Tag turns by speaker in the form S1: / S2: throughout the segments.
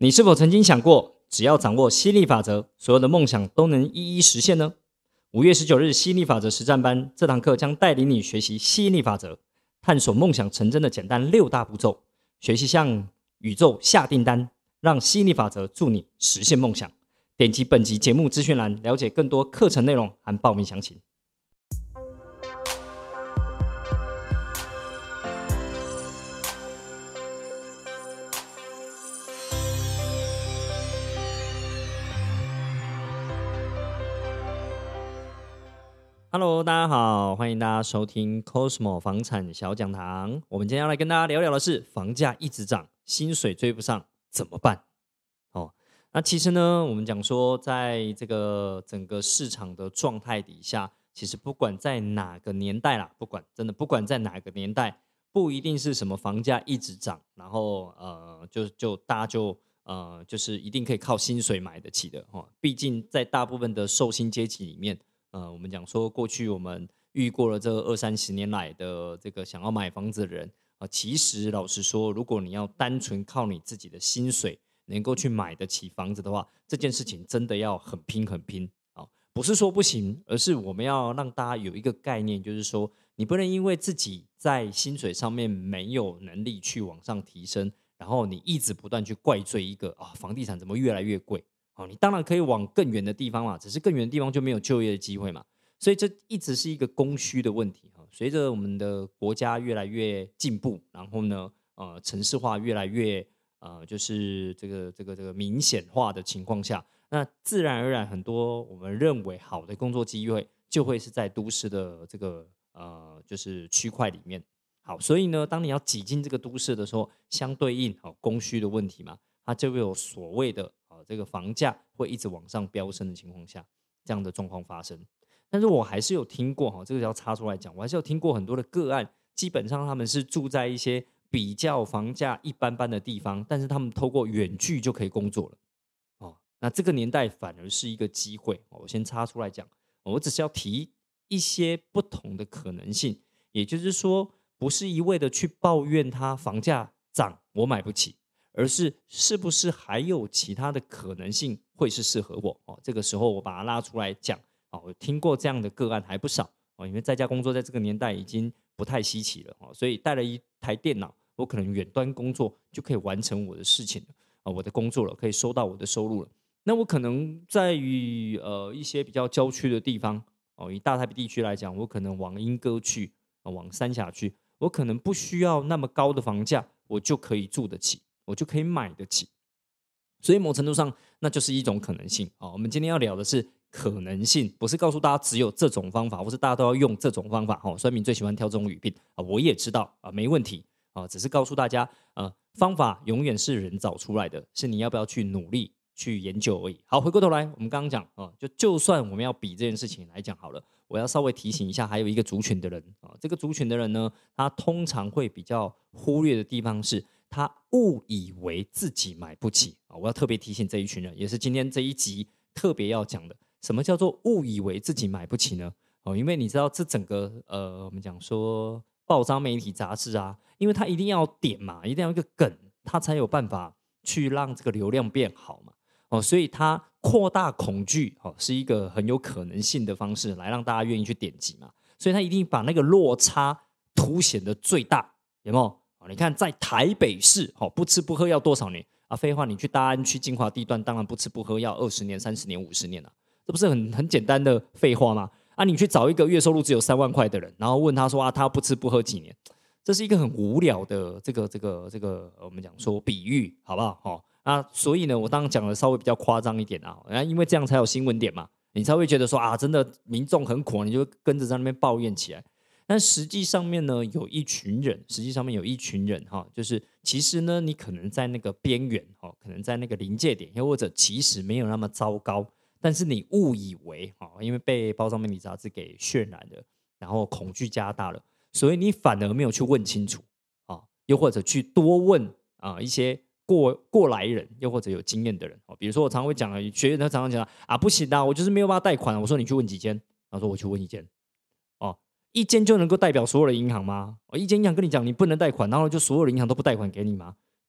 S1: 你是否曾经想过，只要掌握吸引力法则，所有的梦想都能一一实现呢？5月19日吸引力法则实战班，这堂课将带领你学习吸引力法则，探索梦想成真的简单6大步骤，学习向宇宙下订单，让吸引力法则助你实现梦想。点击本集节目资讯栏，了解更多课程内容和报名详情。Hello， 大家好，欢迎大家收听 Cosmo 房产小讲堂。我们今天要来跟大家聊聊的是，房价一直涨，薪水追不上怎么办？那其实呢，我们讲说，在这个整个市场的状态底下，其实不管在哪个年代啦，不管在哪个年代，不一定是什么房价一直涨，然后大家就是一定可以靠薪水买得起的哈。毕竟在大部分的受薪阶级里面。我们讲说，过去我们遇过了这20-30年来的这个想要买房子的人其实老实说，如果你要单纯靠你自己的薪水能够去买得起房子的话，这件事情真的要很拼不是说不行，而是我们要让大家有一个概念，就是说你不能因为自己在薪水上面没有能力去往上提升，然后你一直不断去怪罪一个房地产怎么越来越贵。你当然可以往更远的地方嘛，只是更远的地方就没有就业的机会嘛，所以这一直是一个供需的问题。随着我们的国家越来越进步，然后呢，城市化越来越就是这个明显化的情况下，那自然而然很多我们认为好的工作机会就会是在都市的这个就是区块里面。好，所以呢，当你要挤进这个都市的时候，相对应供需的问题嘛，它就会有所谓的这个房价会一直往上飙升的情况下，这样的状况发生。但是我还是有听过这个要插出来讲，我还是有听过很多的个案，基本上他们是住在一些比较房价一般般的地方，但是他们透过远距就可以工作了。那这个年代反而是一个机会。我先插出来讲，我只是要提一些不同的可能性，也就是说，不是一味的去抱怨它房价涨我买不起，而是不是还有其他的可能性会是适合我。这个时候我把它拉出来讲。我听过这样的个案还不少。因为在家工作在这个年代已经不太稀奇了。所以带了一台电脑，我可能远端工作就可以完成我的事情了。我的工作了，可以收到我的收入了。那我可能在于一些比较郊区的地方，以大台北地区来讲，我可能往莺歌去，往三峡去，我可能不需要那么高的房价，我就可以住得起，我就可以买得起。所以某程度上那就是一种可能性。我们今天要聊的是可能性，不是告诉大家只有这种方法，或是大家都要用这种方法。酸民最喜欢挑这种语病我也知道没问题只是告诉大家方法永远是人找出来的，是你要不要去努力去研究而已。好，回过头来我们刚刚讲就算我们要比这件事情来讲好了，我要稍微提醒一下，还有一个族群的人这个族群的人呢，他通常会比较忽略的地方是他误以为自己买不起我要特别提醒这一群人，也是今天这一集特别要讲的。什么叫做误以为自己买不起呢？因为你知道这整个我们讲说报章媒体杂志因为它一定要点嘛，一定要一个梗，它才有办法去让这个流量变好嘛。所以它扩大恐惧是一个很有可能性的方式，来让大家愿意去点击嘛。所以它一定把那个落差凸显的最大，有没有？你看在台北市不吃不喝要多少年废话，你去大安区精华地段当然不吃不喝要20年30年50年这不是很简单的废话吗？你去找一个月收入只有3万块的人，然后问他说他不吃不喝几年，这是一个很无聊的这个我们讲说比喻，好不好？所以呢，我当然讲的稍微比较夸张一点因为这样才有新闻点嘛，你才会觉得说真的民众很苦你就跟着在那边抱怨起来。但实际上面呢，有一群人就是其实呢，你可能在那个边缘可能在那个临界点，又或者其实没有那么糟糕，但是你误以为因为被报章媒体杂志给渲染了，然后恐惧加大了，所以你反而没有去问清楚又或者去多问一些过来人，又或者有经验的人比如说我常会讲学员他常常讲不行我就是没有办法贷款我说你去问几间，他说我去问一间一间就能够代表所有的银行吗？一间银行跟你讲你不能贷款，然后就所有的银行都不贷款给你吗？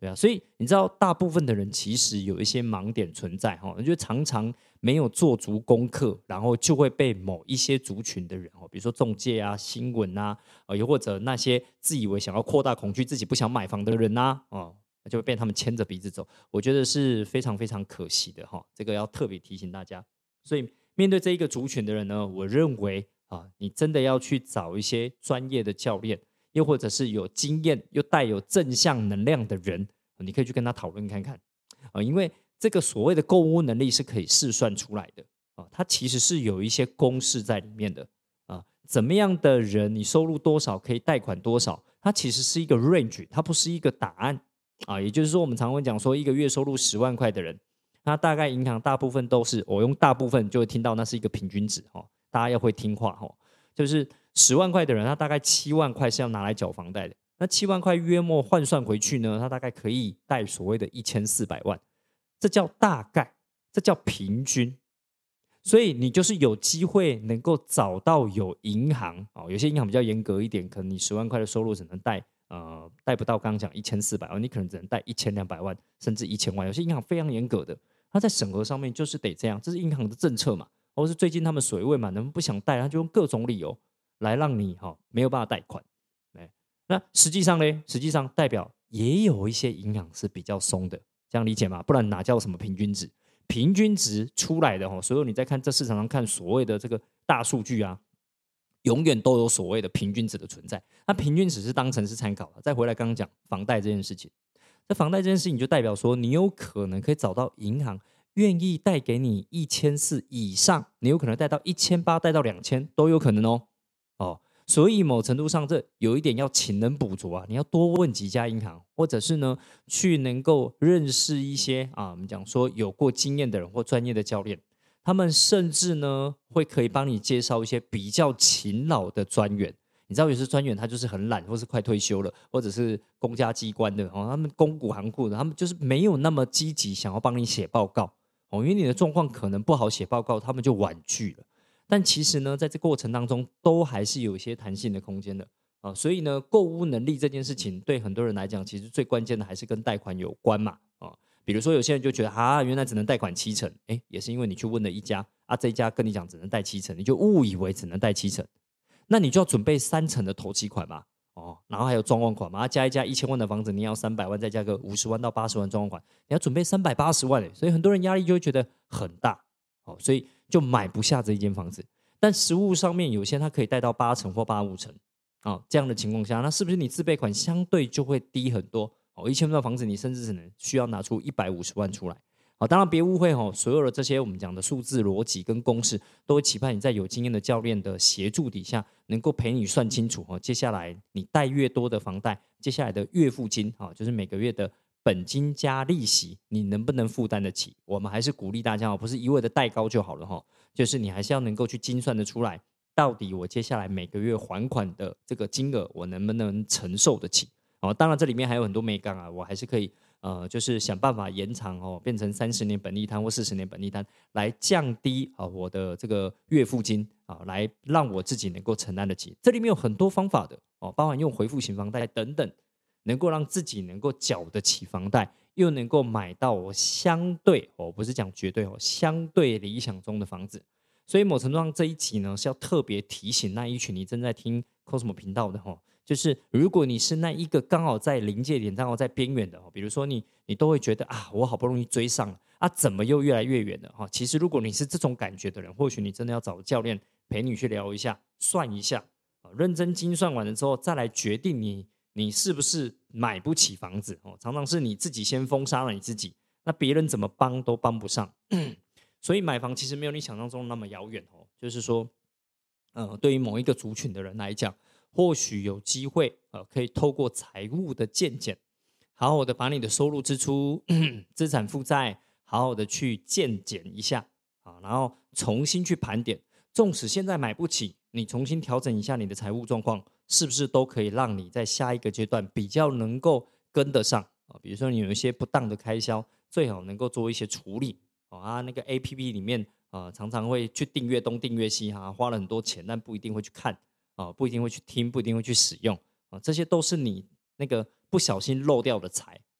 S1: 对啊，所以你知道，大部分的人其实有一些盲点存在哈，就常常没有做足功课，然后就会被某一些族群的人哦，比如说中介啊、新闻啊，又或者那些自以为想要扩大恐惧、自己不想买房的人呐，哦，就会被他们牵着鼻子走。我觉得是非常非常可惜的哈，这个要特别提醒大家。所以面对这一个族群的人呢，我认为啊，你真的要去找一些专业的教练。又或者是有经验又带有正向能量的人，你可以去跟他讨论看看因为这个所谓的购物能力是可以试算出来的它其实是有一些公式在里面的怎么样的人你收入多少可以贷款多少，它其实是一个 range， 它不是一个答案也就是说，我们常会讲说，一个月收入10万块的人，他大概银行大部分都是，我用大部分就会听到那是一个平均值大家要会听话就是10万块的人，他大概7万块是要拿来缴房贷的。那7万块约莫换算回去呢，他大概可以贷所谓的1400万，这叫大概，这叫平均。所以你就是有机会能够找到有银行有些银行比较严格一点，可能你10万块的收入只能贷不到刚刚讲1400万，你可能只能贷1200万甚至1000万。有些银行非常严格的，它在审核上面就是得这样，这是银行的政策嘛。或是最近他们水位嘛，能不想贷，他就用各种理由来让你没有办法贷款。那实际上呢，实际上代表也有一些银行是比较松的，这样理解吗？不然哪叫什么平均值？平均值出来的所有你在看这市场上看所谓的这个大数据啊，永远都有所谓的平均值的存在。那平均值是当成是参考了。再回来刚刚讲房贷这件事情，这房贷这件事情就代表说，你有可能可以找到银行愿意贷给你1400以上，你有可能贷到1800，贷到2000都有可能所以某程度上，这有一点要勤能补拙啊，你要多问几家银行，或者是呢，去能够认识一些我们讲说有过经验的人或专业的教练，他们甚至呢会可以帮你介绍一些比较勤劳的专员。你知道有些专员他就是很懒，或是快退休了，或者是公家机关的他们公股行库的，他们就是没有那么积极想要帮你写报告因为你的状况可能不好写报告，他们就婉拒了。但其实呢，在这过程当中，都还是有一些弹性的空间的所以呢，购物能力这件事情，对很多人来讲，其实最关键的还是跟贷款有关嘛比如说有些人就觉得原来只能贷款70%，也是因为你去问了一家这一家跟你讲只能贷70%，你就误以为只能贷70%，那你就要准备3成的头期款嘛然后还有装潢款嘛，加一加1000万的房子，你要300万，再加个50万到80万装潢款，你要准备380万所以很多人压力就会觉得很大所以就买不下这一间房子。但实物上面有些它可以贷到8成或85成这样的情况下，那是不是你自备款相对就会低很多1000万的房子你甚至只能需要拿出150万出来当然别误会所有的这些我们讲的数字逻辑跟公式，都会期盼你在有经验的教练的协助底下，能够陪你算清楚接下来你贷越多的房贷，接下来的月付金就是每个月的本金加利息，你能不能负担得起？我们还是鼓励大家不是一味的贷高就好了就是你还是要能够去精算得出来，到底我接下来每个月还款的这个金额，我能不能承受得起当然这里面还有很多美感我还是可以就是想办法延长变成30年本利摊或40年本利摊，来降低我的这个月付金来让我自己能够承担得起。这里面有很多方法的包含用回付型房贷等等，能够让自己能够缴得起房贷，又能够买到我相对不是讲绝对相对理想中的房子。所以某程度上这一集呢是要特别提醒那一群你正在听 Cosmo 频道的就是如果你是那一个刚好在临界点，刚好在边缘的比如说你都会觉得我好不容易追上了怎么又越来越远了其实如果你是这种感觉的人，或许你真的要找教练陪你去聊一下，算一下认真精算完了之后，再来决定你是不是买不起房子常常是你自己先封杀了你自己，那别人怎么帮都帮不上所以买房其实没有你想象中那么遥远就是说对于某一个族群的人来讲，或许有机会可以透过财务的渐减，好好的把你的收入支出资产负债好好的去渐减一下然后重新去盘点，纵使现在买不起，你重新调整一下你的财务状况，是不是都可以让你在下一个阶段比较能够跟得上比如说你有一些不当的开销，最好能够做一些处理那个 APP 里面常常会去订阅东订阅西花了很多钱，但不一定会去看不一定会去听，不一定会去使用这些都是你那个不小心漏掉的财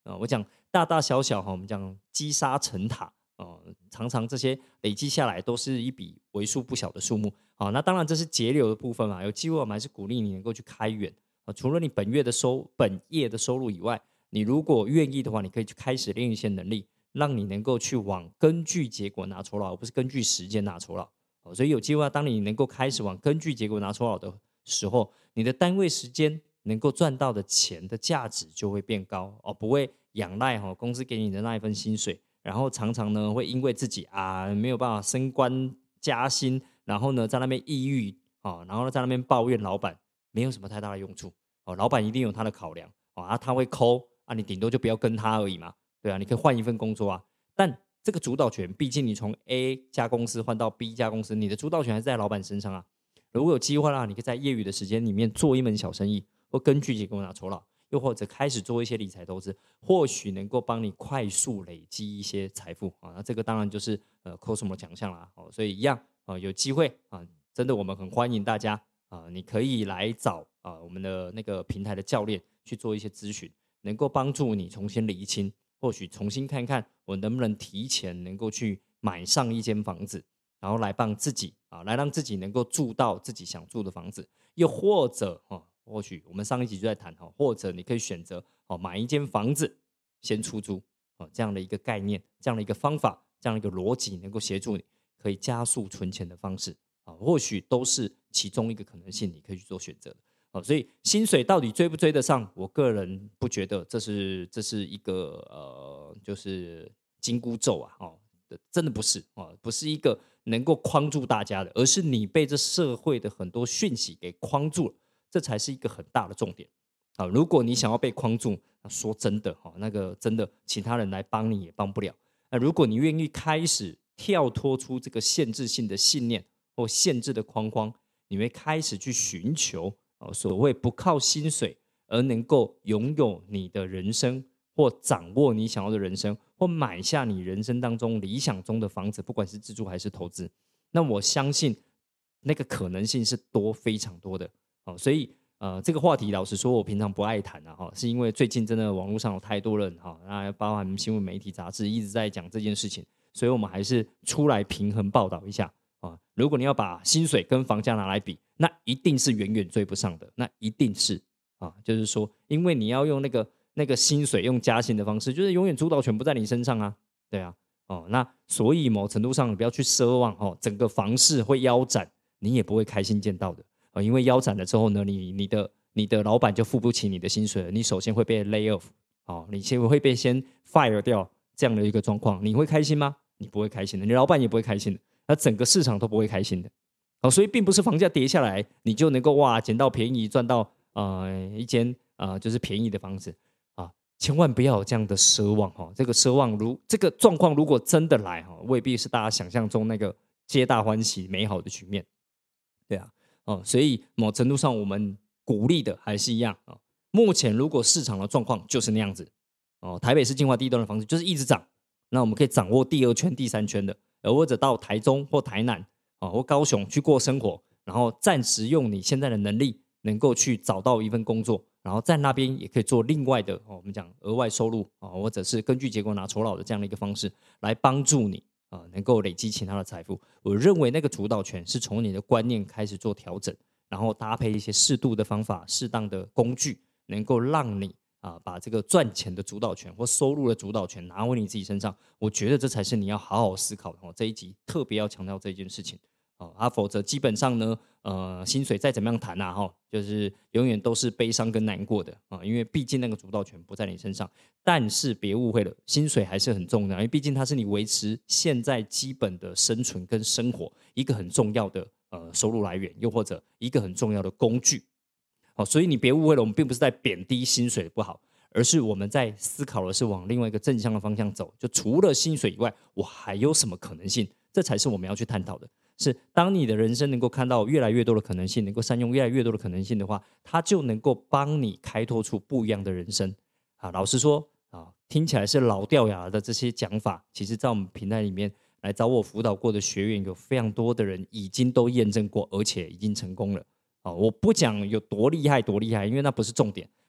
S1: 我讲大大小小我们讲积沙成塔常常这些累积下来都是一笔为数不小的数目。那当然这是节流的部分嘛，有机会我们还是鼓励你能够去开源除了你本业的收入以外，你如果愿意的话，你可以去开始练一些能力，让你能够去往根据结果拿酬劳，而不是根据时间拿酬劳。所以有机会当你能够开始往根据结果拿酬劳的时候，你的单位时间能够赚到的钱的价值就会变高不会仰赖公司给你的那一份薪水，然后常常呢会因为自己没有办法升官加薪，然后呢在那边抑郁然后在那边抱怨老板，没有什么太大的用处老板一定有他的考量他会抠你顶多就不要跟他而已嘛，对啊，你可以换一份工作但这个主导权，毕竟你从 A 家公司换到 B 家公司，你的主导权还是在老板身上如果有机会你可以在业余的时间里面做一门小生意，或根据结果拿酬劳，又或者开始做一些理财投资，或许能够帮你快速累积一些财富那这个当然就是Cosmo 的强项啦所以一样有机会真的我们很欢迎大家你可以来找我们的那个平台的教练去做一些咨询，能够帮助你重新厘清，或许重新看看我能不能提前能够去买上一间房子，然后来帮自己来让自己能够住到自己想住的房子，又或者或许我们上一集就在谈或者你可以选择买一间房子先出租这样的一个概念，这样的一个方法，这样的一个逻辑，能够协助你可以加速存钱的方式或许都是其中一个可能性，你可以去做选择的所以薪水到底追不追得上？我个人不觉得这是一个就是紧箍咒真的不是不是一个能够框住大家的，而是你被这社会的很多讯息给框住了，这才是一个很大的重点如果你想要被框住，说真的那个真的其他人来帮你也帮不了。如果你愿意开始跳脱出这个限制性的信念或限制的框框，你会开始去寻求所谓不靠薪水而能够拥有你的人生，或掌握你想要的人生，或买下你人生当中理想中的房子，不管是自住还是投资，那我相信那个可能性是多非常多的所以这个话题老实说我平常不爱谈是因为最近真的网络上有太多人那包含新闻媒体杂志一直在讲这件事情，所以我们还是出来平衡报道一下如果你要把薪水跟房价拿来比，那一定是远远追不上的，那一定是就是说因为你要用那个薪水用加薪的方式，就是永远主导权不在你身上对那所以某程度上你不要去奢望整个房市会腰斩，你也不会开心见到的因为腰斩了之后呢，你的老板就付不起你的薪水了，你首先会被 lay off 你先会被fire 掉，这样的一个状况，你会开心吗？你不会开心的，你老板也不会开心的，那整个市场都不会开心的所以并不是房价跌下来你就能够捡到便宜赚到一间就是便宜的房子千万不要有这样的奢望这个奢望这个状况如果真的来未必是大家想象中那个皆大欢喜美好的局面，对所以某程度上我们鼓励的还是一样目前如果市场的状况就是那样子台北市精华地段的房子就是一直涨，那我们可以掌握第二圈第三圈的，或者到台中或台南或高雄去过生活，然后暂时用你现在的能力能够去找到一份工作，然后在那边也可以做另外的我们讲额外收入或者是根据结果拿酬劳的这样的一个方式来帮助你能够累积其他的财富。我认为那个主导权是从你的观念开始做调整，然后搭配一些适度的方法适当的工具，能够让你把这个赚钱的主导权或收入的主导权拿回你自己身上，我觉得这才是你要好好思考的这一集特别要强调这件事情否则基本上呢薪水再怎么样谈就是永远都是悲伤跟难过的因为毕竟那个主导权不在你身上。但是别误会了，薪水还是很重要，因为毕竟它是你维持现在基本的生存跟生活一个很重要的收入来源，又或者一个很重要的工具所以你别误会了，我们并不是在贬低薪水不好，而是我们在思考的是往另外一个正向的方向走，就除了薪水以外我还有什么可能性，这才是我们要去探讨的。是当你的人生能够看到越来越多的可能性，能够善用越来越多的可能性的话，它就能够帮你开拓出不一样的人生老实说听起来是老掉牙的这些讲法，其实在我们平台里面来找我辅导过的学员有非常多的人已经都验证过，而且已经成功了我不讲有多厉害多厉害，因为那不是重点，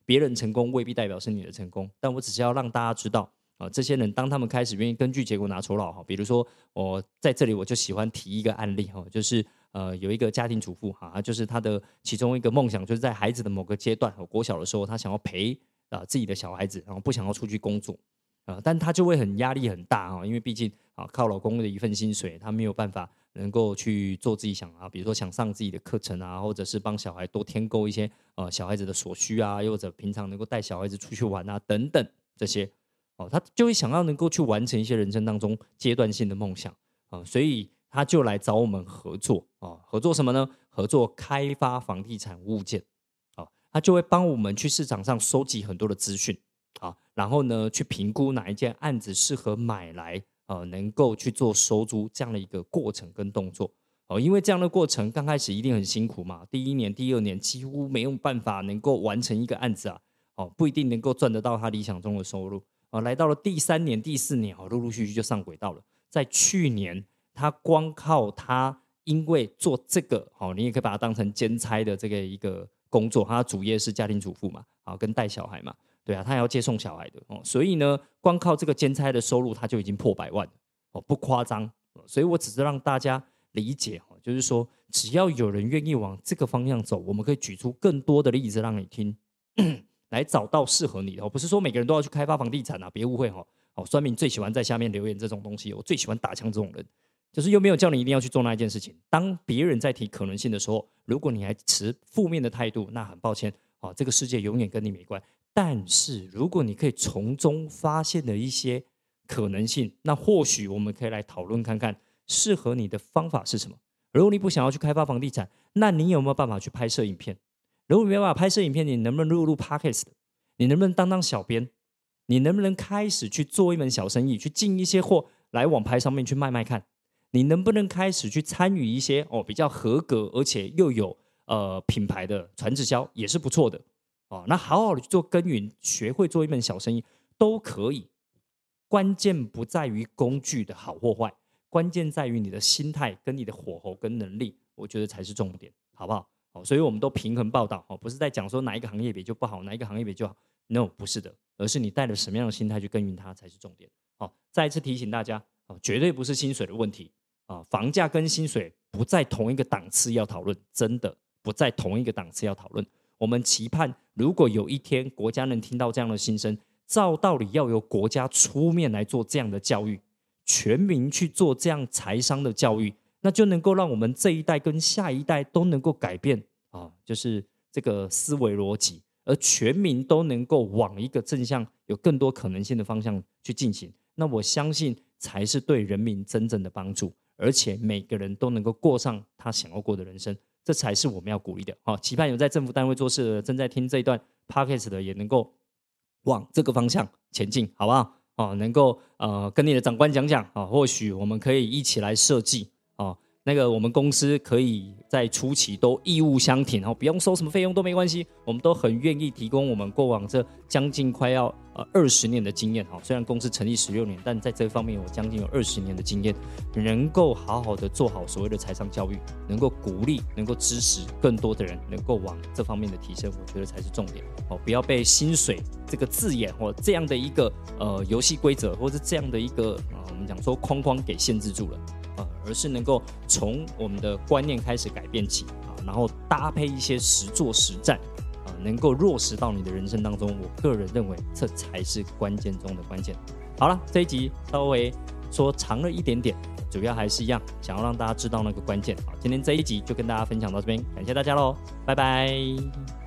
S1: 别人成功未必代表是你的成功，但我只是要让大家知道这些人当他们开始愿意根据结果拿酬劳比如说我在这里我就喜欢提一个案例就是有一个家庭主妇就是他的其中一个梦想就是在孩子的某个阶段国小的时候，他想要陪自己的小孩子，然后不想要出去工作但他就会很压力很大因为毕竟靠老公的一份薪水，他没有办法能够去做自己想比如说想上自己的课程或者是帮小孩多添购一些小孩子的所需又或者平常能够带小孩子出去玩等等这些他就会想要能够去完成一些人生当中阶段性的梦想所以他就来找我们合作合作什么呢？合作开发房地产物件他就会帮我们去市场上收集很多的资讯然后呢去评估哪一件案子适合买来能够去做收租这样的一个过程跟动作因为这样的过程刚开始一定很辛苦嘛，第一年第二年几乎没有办法能够完成一个案子不一定能够赚得到他理想中的收入来到了第三年第四年陆陆续续就上轨道了。在去年他光靠他因为做这个你也可以把它当成兼差的这个一个工作，他主业是家庭主妇嘛跟带小孩嘛，对他也要接送小孩的所以呢光靠这个兼差的收入他就已经破100万了不夸张所以我只是让大家理解就是说只要有人愿意往这个方向走，我们可以举出更多的例子让你听来找到适合你的不是说每个人都要去开发房地产别误会酸民最喜欢在下面留言这种东西，我最喜欢打枪这种人，就是又没有叫你一定要去做那一件事情。当别人在提可能性的时候，如果你还持负面的态度，那很抱歉这个世界永远跟你没关。但是如果你可以从中发现了一些可能性，那或许我们可以来讨论看看适合你的方法是什么。如果你不想要去开发房地产，那你有没有办法去拍摄影片？如果你没办法拍摄影片，你能不能录 Podcast？ 你能不能当小编？你能不能开始去做一门小生意，去进一些货来网拍上面去卖卖看？你能不能开始去参与一些比较合格而且又有品牌的传直销，也是不错的那好好的去做耕耘，学会做一门小生意都可以。关键不在于工具的好或坏，关键在于你的心态跟你的火候跟能力，我觉得才是重点，好不好？所以我们都平衡报道不是在讲说哪一个行业比就不好，哪一个行业比就好， No， 不是的，而是你带了什么样的心态去耕耘它才是重点再一次提醒大家绝对不是薪水的问题房价跟薪水不在同一个档次要讨论，真的不在同一个档次要讨论。我们期盼如果有一天国家能听到这样的心声，照道理要由国家出面来做这样的教育，全民去做这样财商的教育，那就能够让我们这一代跟下一代都能够改变就是这个思维逻辑，而全民都能够往一个正向有更多可能性的方向去进行，那我相信才是对人民真正的帮助，而且每个人都能够过上他想要过的人生，这才是我们要鼓励的期盼有在政府单位做事的，正在听这一段 Podcast 的也能够往这个方向前进，好不好能够跟你的长官讲讲或许我们可以一起来设计那个我们公司可以在初期都义务相挺不用收什么费用都没关系，我们都很愿意提供我们过往这将近快要20年的经验虽然公司成立16年，但在这方面我将近有20年的经验，能够好好的做好所谓的财商教育，能够鼓励能够支持更多的人能够往这方面的提升，我觉得才是重点不要被薪水这个字眼或这样的一个游戏规则或者这样的一个我们讲说框框给限制住了而是能够从我们的观念开始改变起然后搭配一些实作实战能够落实到你的人生当中，我个人认为这才是关键中的关键。好了，这一集稍微说长了一点点，主要还是一样想要让大家知道那个关键今天这一集就跟大家分享到这边，感谢大家咯，拜拜。